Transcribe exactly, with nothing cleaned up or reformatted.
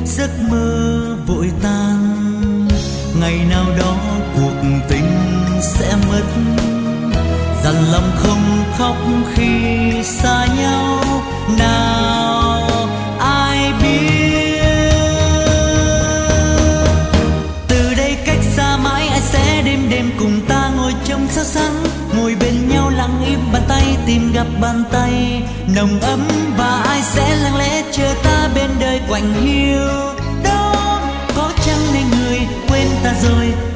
giấc mơ vội tan. Ngày nào đó cuộc tình sẽ mất, dằn lòng không khóc khi xa nhau. Nào ai biết từ đây cách xa mãi ai sẽ đêm đêm cùng ta ngồi trong sao sáng, ngồi bên nhau lặng im bàn tay tìm gặp bàn tay nồng ấm. Và ai sẽ lặng lẽ chờ ta bên đời quạnh hiu đó, có chăng này người quên ta rồi